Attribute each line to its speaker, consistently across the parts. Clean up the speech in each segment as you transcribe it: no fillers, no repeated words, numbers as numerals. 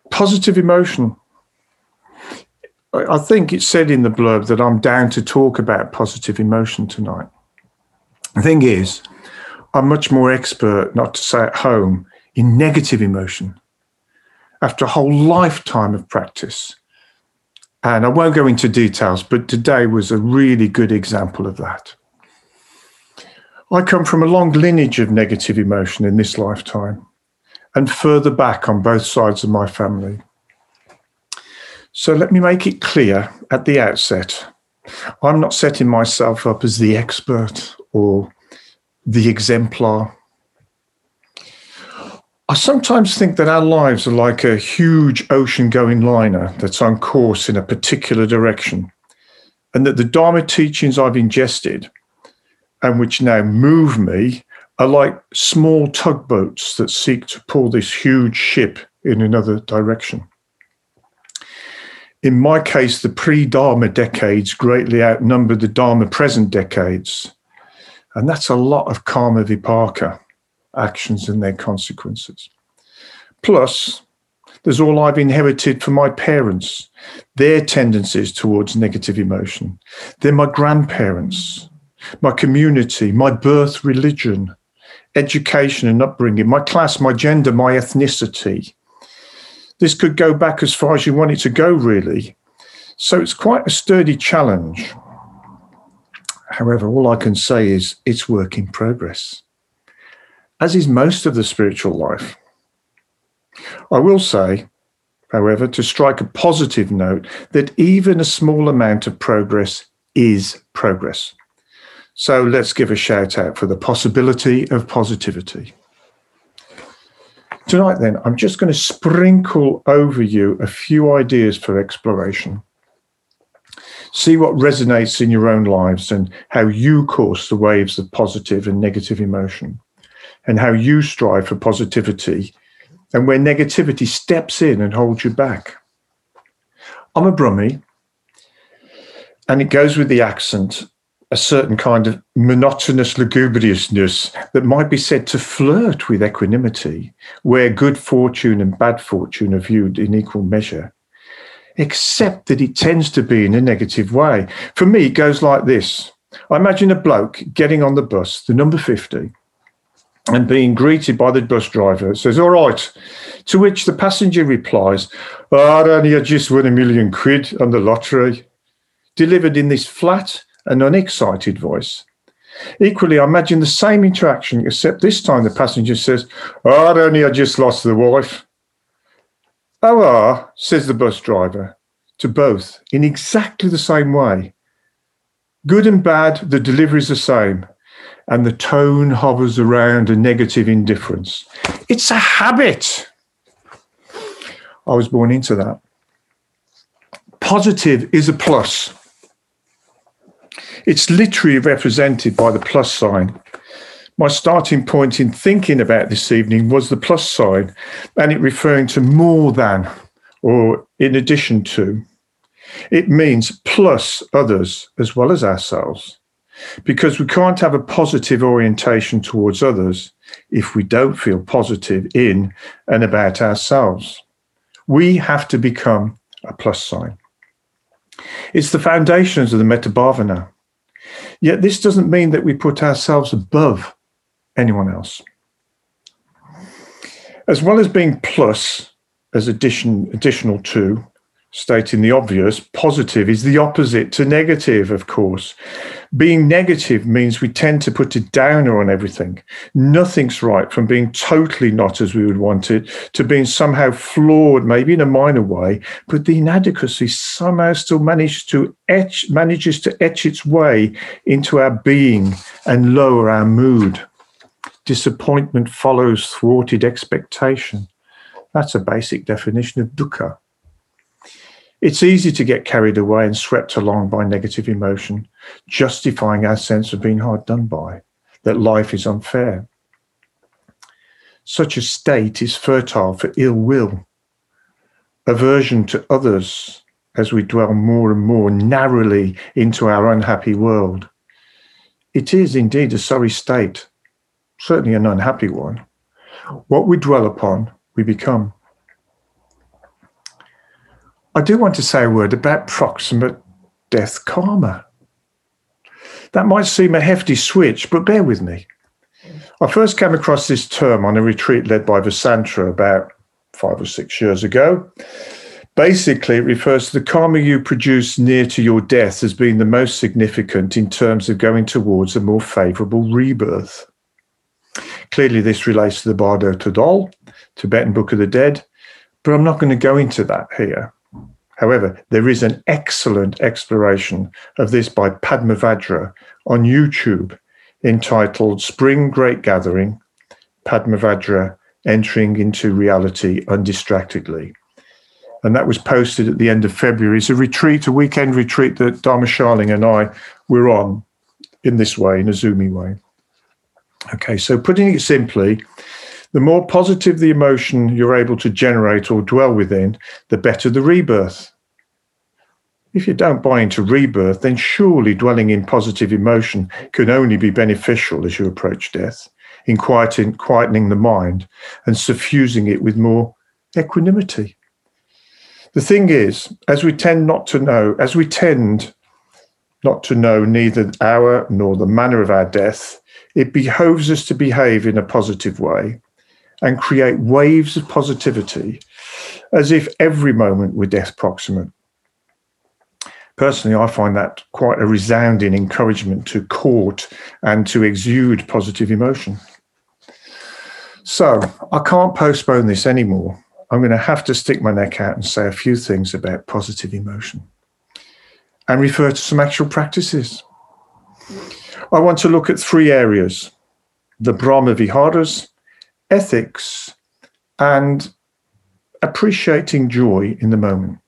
Speaker 1: Positive emotion. I think it's said in the blurb that I'm down to talk about positive emotion tonight. The thing is, I'm much more expert, not to say at home, in negative emotion after a whole lifetime of practice. And I won't go into details, but today was a really good example of that. I come from a long lineage of negative emotion in this lifetime and further back on both sides of my family. So let me make it clear at the outset, I'm not setting myself up as the expert or the exemplar. I sometimes think that our lives are like a huge ocean-going liner that's on course in a particular direction, and that the Dharma teachings I've ingested and which now move me are like small tugboats that seek to pull this huge ship in another direction. In my case, the pre-Dharma decades greatly outnumbered the Dharma present decades. And that's a lot of karma vipaka, actions and their consequences. Plus, there's all I've inherited from my parents, their tendencies towards negative emotion. They're my grandparents, my community, my birth religion, education and upbringing, my class, my gender, my ethnicity. This could go back as far as you want it to go, really. So it's quite a sturdy challenge. However, all I can say is it's work in progress, as is most of the spiritual life. I will say, however, to strike a positive note, that even a small amount of progress is progress. So let's give a shout out for the possibility of positivity. Tonight, then, I'm just going to sprinkle over you a few ideas for exploration. See what resonates in your own lives and how you course the waves of positive and negative emotion, and how you strive for positivity and where negativity steps in and holds you back. I'm a Brummie, and it goes with the accent, a certain kind of monotonous lugubriousness that might be said to flirt with equanimity, where good fortune and bad fortune are viewed in equal measure, except that it tends to be in a negative way. For me, it goes like this. I imagine a bloke getting on the bus, the number 50, and being greeted by the bus driver. It says, "All right," to which the passenger replies, "Oh, only I just won £1 million on the lottery," delivered in this flat and unexcited voice. Equally, I imagine the same interaction, except this time the passenger says, "Oh, only I just lost the wife." "Oh, says the bus driver to both in exactly the same way. Good and bad, the delivery's the same, and the tone hovers around a negative indifference. It's a habit. I was born into that. Positive is a plus. It's literally represented by the plus sign. My starting point in thinking about this evening was the plus sign, and it referring to more than or in addition to. It means plus others as well as ourselves, because we can't have a positive orientation towards others if we don't feel positive in and about ourselves. We have to become a plus sign. It's the foundations of the Metta Bhavana. Yet this doesn't mean that we put ourselves above anyone else. As well as being plus, as additional to, stating the obvious, positive is the opposite to negative, of course. Being negative means we tend to put a downer on everything. Nothing's right, from being totally not as we would want it to being somehow flawed, maybe in a minor way, but the inadequacy somehow still manages to etch its way into our being and lower our mood. Disappointment follows thwarted expectation. That's a basic definition of dukkha. It's easy to get carried away and swept along by negative emotion, justifying our sense of being hard done by, that life is unfair. Such a state is fertile for ill will, aversion to others as we dwell more and more narrowly into our unhappy world. It is indeed a sorry state, certainly an unhappy one. What we dwell upon, we become. I do want to say a word about proximate death karma. That might seem a hefty switch, but bear with me. I first came across this term on a retreat led by Vasantra about 5 or 6 years ago. Basically, it refers to the karma you produce near to your death as being the most significant in terms of going towards a more favorable rebirth. Clearly, this relates to the Bardo Todol, Tibetan Book of the Dead, but I'm not going to go into that here. However, there is an excellent exploration of this by Padmavajra on YouTube entitled Spring Great Gathering, Padmavajra Entering into Reality Undistractedly. And that was posted at the end of February. It's a retreat, a weekend retreat that Dharma Sharling and I were on in this way, in a Zoomy way. Okay, so putting it simply, the more positive the emotion you're able to generate or dwell within, the better the rebirth. If you don't buy into rebirth, then surely dwelling in positive emotion can only be beneficial as you approach death, in quietening the mind and suffusing it with more equanimity. The thing is, as we tend not to know neither our nor the manner of our death, it behoves us to behave in a positive way and create waves of positivity as if every moment were death proximate. Personally, I find that quite a resounding encouragement to court and to exude positive emotion. So I can't postpone this anymore. I'm going to have to stick my neck out and say a few things about positive emotion and refer to some actual practices. I want to look at 3 areas: the Brahma Viharas, ethics, and appreciating joy in the moment.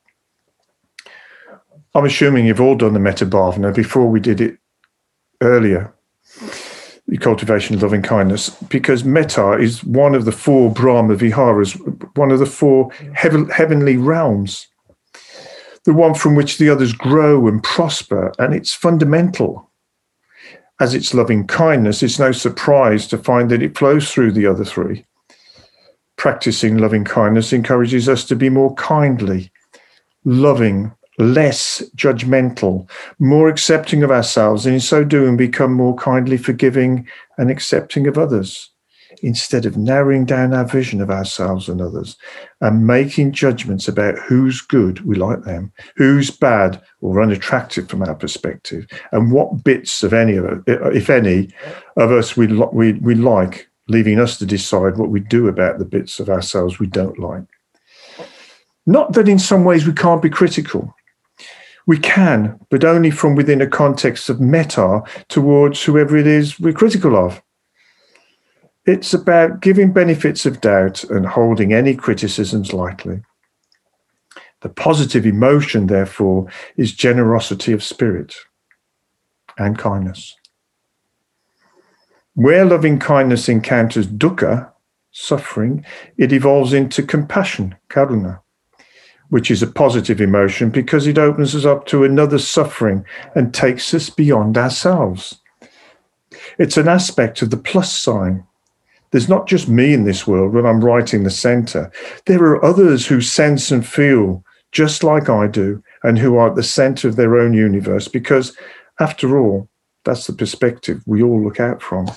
Speaker 1: I'm assuming you've all done the Metta Bhavana before we did it earlier, the cultivation of loving kindness, because metta is one of the 4 Brahma Viharas, one of the 4 heavenly realms, the one from which the others grow and prosper, and it's fundamental. As it's loving kindness, it's no surprise to find that it flows through the other 3. Practicing loving kindness encourages us to be more kindly, loving, less judgmental, more accepting of ourselves, and in so doing become more kindly forgiving and accepting of others, instead of narrowing down our vision of ourselves and others and making judgments about who's good, we like them, who's bad or unattractive from our perspective, and what bits of any of it, if any, of us we like, leaving us to decide what we do about the bits of ourselves we don't like. Not that in some ways we can't be critical. We can, but only from within a context of metta towards whoever it is we're critical of. It's about giving benefits of doubt and holding any criticisms lightly. The positive emotion, therefore, is generosity of spirit and kindness. Where loving kindness encounters dukkha, suffering, it evolves into compassion, karuna, which is a positive emotion because it opens us up to another's suffering and takes us beyond ourselves. It's an aspect of the plus sign. There's not just me in this world when I'm right in the center. There are others who sense and feel just like I do and who are at the center of their own universe because, after all, that's the perspective we all look out from.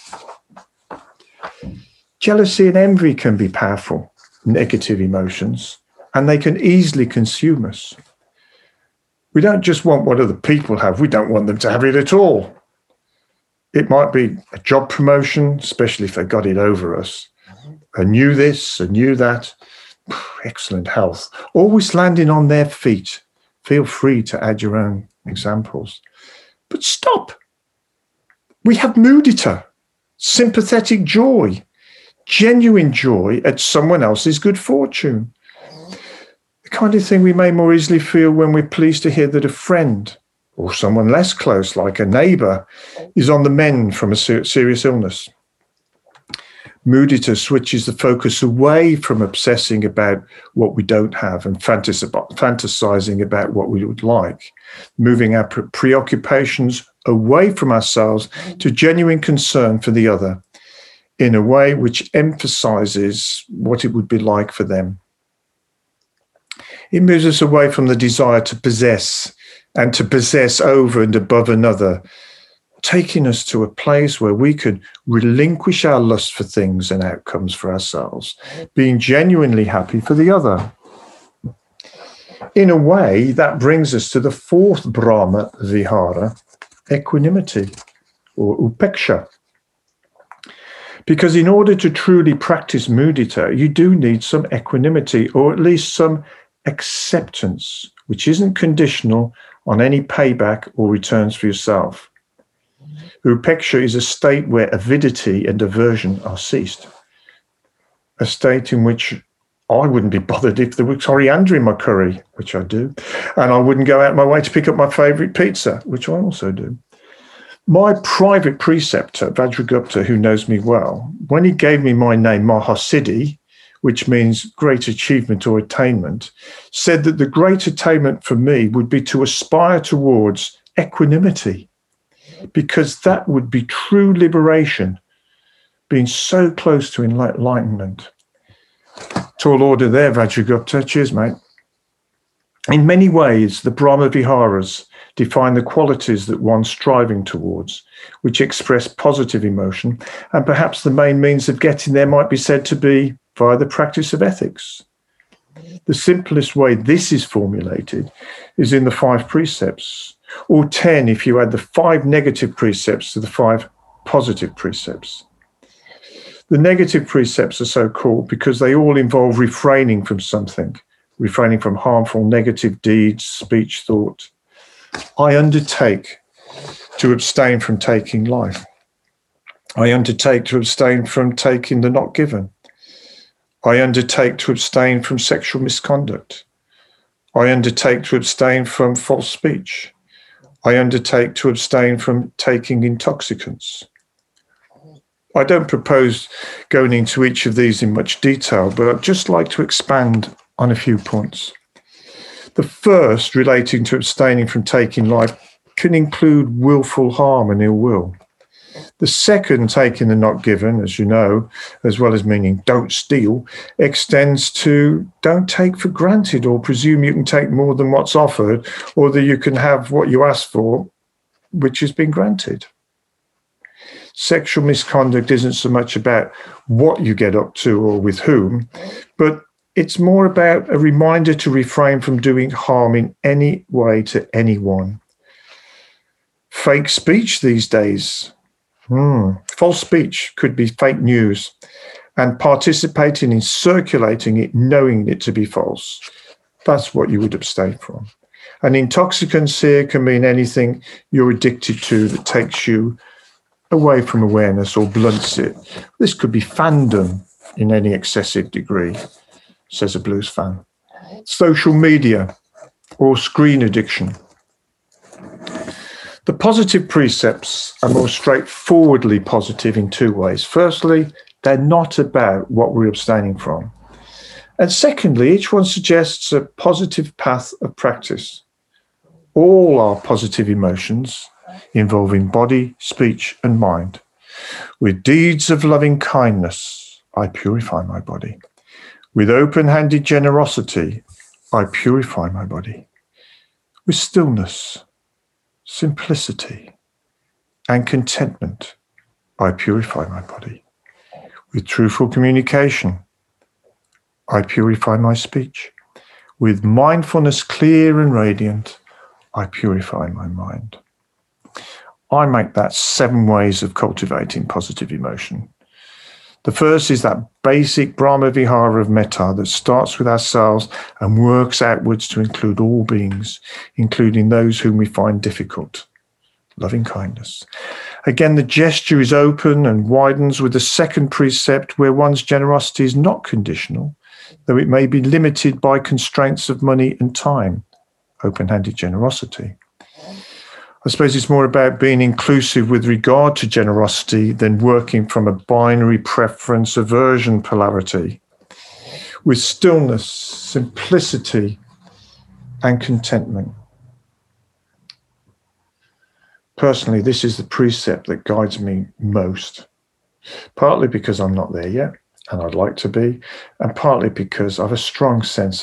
Speaker 1: Jealousy and envy can be powerful, negative emotions, and they can easily consume us. We don't just want what other people have, we don't want them to have it at all. It might be a job promotion, especially if they got it over us. A new this, a new that, excellent health. Always landing on their feet. Feel free to add your own examples. But stop. We have mudita, sympathetic joy, genuine joy at someone else's good fortune. The kind of thing we may more easily feel when we're pleased to hear that a friend or someone less close, like a neighbor, is on the mend from a serious illness. Mudita switches the focus away from obsessing about what we don't have and fantasizing about what we would like, moving our preoccupations away from ourselves to genuine concern for the other in a way which emphasizes what it would be like for them. It moves us away from the desire to possess and to possess over and above another, taking us to a place where we could relinquish our lust for things and outcomes for ourselves, being genuinely happy for the other. In a way, that brings us to the fourth Brahma Vihara, equanimity, or upeksha. Because in order to truly practice mudita, you do need some equanimity, or at least some acceptance, which isn't conditional on any payback or returns for yourself. Upeksha is a state where avidity and aversion are ceased. A state in which I wouldn't be bothered if there was coriander in my curry, which I do, and I wouldn't go out my way to pick up my favourite pizza, which I also do. My private preceptor, Vajragupta, who knows me well, when he gave me my name, Mahasiddhi, which means great achievement or attainment, said that the great attainment for me would be to aspire towards equanimity, because that would be true liberation, being so close to enlightenment. Tall order there, Vajragupta. Cheers, mate. In many ways, the Brahma Viharas define the qualities that one's striving towards, which express positive emotion, and perhaps the main means of getting there might be said to be via the practice of ethics. The simplest way this is formulated is in the 5 precepts, or 10 if you add the 5 negative precepts to the 5 positive precepts. The negative precepts are so called because they all involve refraining from something, refraining from harmful negative deeds, speech, thought. I undertake to abstain from taking life. I undertake to abstain from taking the not given. I undertake to abstain from sexual misconduct. I undertake to abstain from false speech. I undertake to abstain from taking intoxicants. I don't propose going into each of these in much detail, but I'd just like to expand on a few points. The first, relating to abstaining from taking life, can include willful harm and ill will. The second, taking the not given, as you know, as well as meaning don't steal, extends to don't take for granted or presume you can take more than what's offered, or that you can have what you ask for, which has been granted. Sexual misconduct isn't so much about what you get up to or with whom, but it's more about a reminder to refrain from doing harm in any way to anyone. Fake speech these days. False speech could be fake news, and participating in circulating it, knowing it to be false. That's what you would abstain from. And intoxicants here can mean anything you're addicted to that takes you away from awareness or blunts it. This could be fandom in any excessive degree, says a blues fan. Social media or screen addiction. The positive precepts are more straightforwardly positive in 2 ways. Firstly, they're not about what we're abstaining from. And secondly, each one suggests a positive path of practice. All our positive emotions, involving body, speech, and mind. With deeds of loving kindness, I purify my body. With open-handed generosity, I purify my body. With stillness, simplicity, and contentment, I purify my body. With truthful communication, I purify my speech. With mindfulness clear and radiant, I purify my mind. I make that 7 ways of cultivating positive emotion. The first is that basic Brahma Vihara of metta that starts with ourselves and works outwards to include all beings, including those whom we find difficult. Loving kindness. Again, the gesture is open and widens with the second precept where one's generosity is not conditional, though it may be limited by constraints of money and time. Open-handed generosity. I suppose it's more about being inclusive with regard to generosity than working from a binary preference aversion polarity. With stillness, simplicity, and contentment. Personally, this is the precept that guides me most, partly because I'm not there yet, and I'd like to be, and partly because I have a strong sense that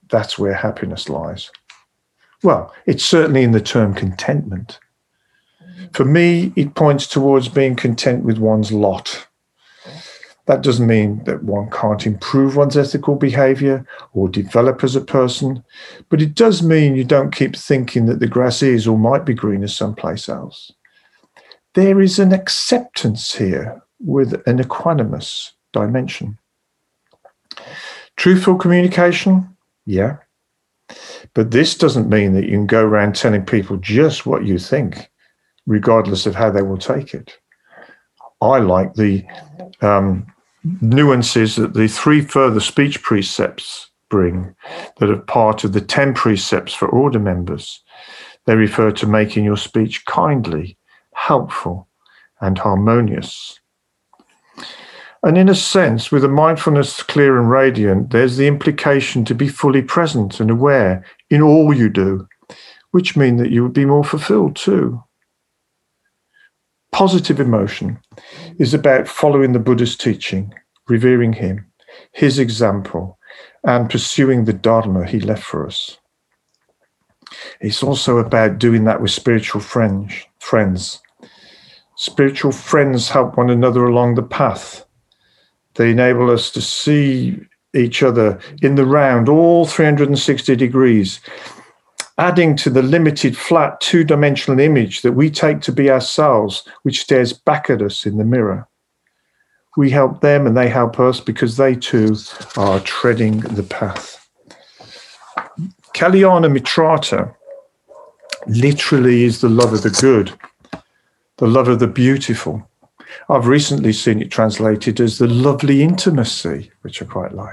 Speaker 1: that's where happiness lies. Well, it's certainly in the term contentment. For me, it points towards being content with one's lot. That doesn't mean that one can't improve one's ethical behavior or develop as a person, but it does mean you don't keep thinking that the grass is or might be greener someplace else. There is an acceptance here with an equanimous dimension. Truthful communication, yeah. But this doesn't mean that you can go around telling people just what you think, regardless of how they will take it. I like the nuances that the 3 further speech precepts bring that are part of the 10 precepts for order members. They refer to making your speech kindly, helpful, and harmonious. And in a sense, with a mindfulness clear and radiant, there's the implication to be fully present and aware in all you do, which mean that you would be more fulfilled too. Positive emotion is about following the Buddha's teaching, revering him, his example, and pursuing the Dharma he left for us. It's also about doing that with spiritual friends. Spiritual friends help one another along the path. They enable us to see each other in the round, all 360 degrees, adding to the limited, flat, two-dimensional image that we take to be ourselves, which stares back at us in the mirror. We help them and they help us because they too are treading the path. Kalyana Mitrata literally is the love of the good, the love of the beautiful. I've recently seen it translated as the lovely intimacy, which I quite like.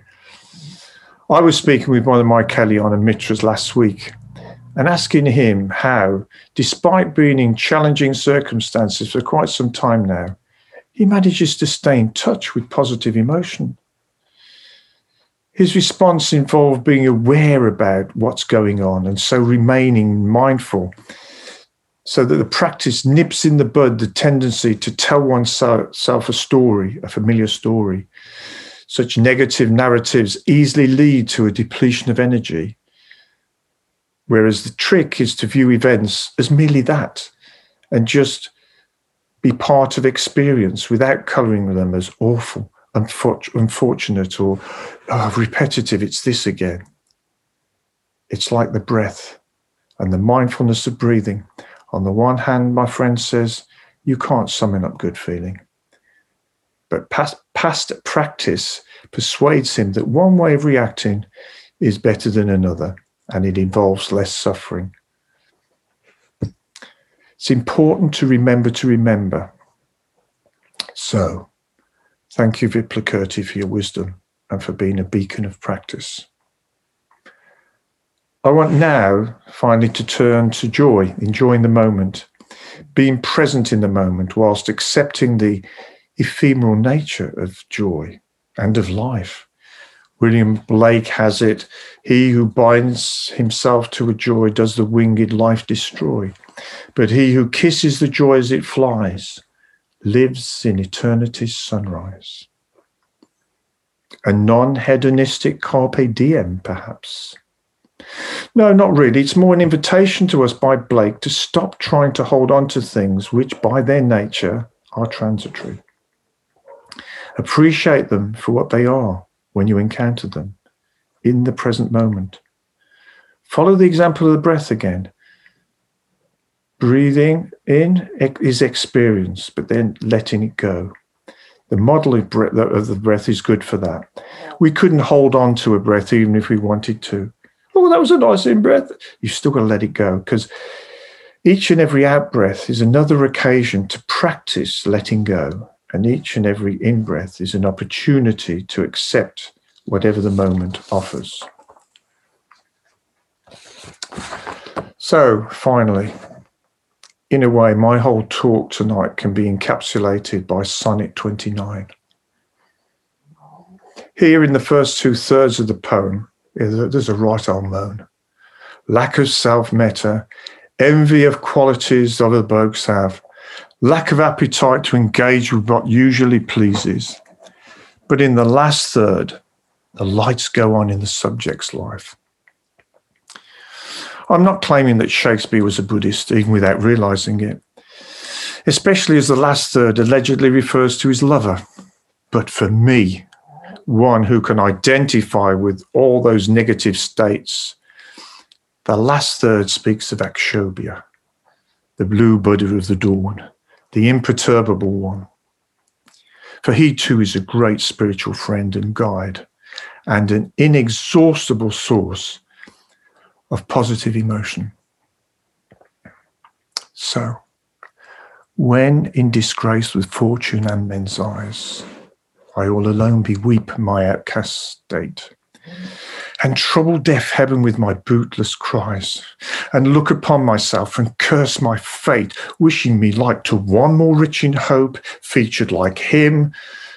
Speaker 1: I was speaking with one of my Kalyana Mitras last week and asking him how, despite being in challenging circumstances for quite some time now, he manages to stay in touch with positive emotion. His response involved being aware about what's going on and so remaining mindful, so that the practice nips in the bud the tendency to tell oneself a story, a familiar story. Such negative narratives easily lead to a depletion of energy, whereas the trick is to view events as merely that and just be part of experience without colouring them as awful, unfortunate, or repetitive. It's this again. It's like the breath and the mindfulness of breathing. On the one hand, my friend says, you can't summon up good feeling. But past practice persuades him that one way of reacting is better than another, and it involves less suffering. It's important to remember. So, thank you, Viplakirti, for your wisdom and for being a beacon of practice. I want now finally to turn to joy, enjoying the moment, being present in the moment whilst accepting the ephemeral nature of joy and of life. William Blake has it, he who binds himself to a joy does the winged life destroy, but he who kisses the joy as it flies lives in eternity's sunrise. A non-hedonistic carpe diem, perhaps. No, not really. It's more an invitation to us by Blake to stop trying to hold on to things which by their nature are transitory. Appreciate them for what they are when you encounter them in the present moment. Follow the example of the breath again. Breathing in is experience, but then letting it go. The model of the breath is good for that. We couldn't hold on to a breath even if we wanted to. Oh, that was a nice in-breath. You've still got to let it go, because each and every out-breath is another occasion to practice letting go. And each and every in-breath is an opportunity to accept whatever the moment offers. So, finally, in a way, my whole talk tonight can be encapsulated by Sonnet 29. Here in the first 2/3 of the poem, there's a right old moan. Lack of self-metta, envy of qualities other blokes have, lack of appetite to engage with what usually pleases. But in the last third, The lights go on in the subject's life. I'm not claiming that Shakespeare was a Buddhist, even without realizing it, especially as the last third allegedly refers to his lover. But for me, one who can identify with all those negative states, the last third speaks of Akshobhya, the blue Buddha of the dawn, the imperturbable one. For he too is a great spiritual friend and guide, and an inexhaustible source of positive emotion. So, when in disgrace with fortune and men's eyes, I all alone beweep my outcast state, and trouble deaf heaven with my bootless cries, and look upon myself and curse my fate, wishing me like to one more rich in hope, featured like him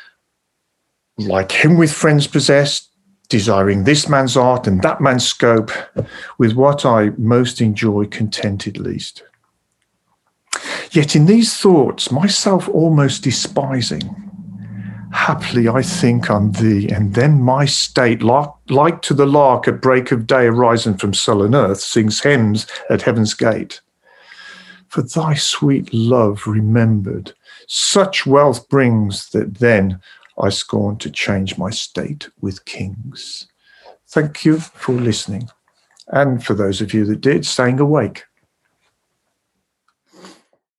Speaker 1: with friends possessed, desiring this man's art and that man's scope, with what I most enjoy contented least. Yet in these thoughts, myself almost despising, haply I think on thee, and then my state, like to the lark at break of day arisen from sullen earth, sings hymns at heaven's gate. For thy sweet love remembered, such wealth brings that then I scorn to change my state with kings. Thank you for listening. And for those of you that did, staying awake.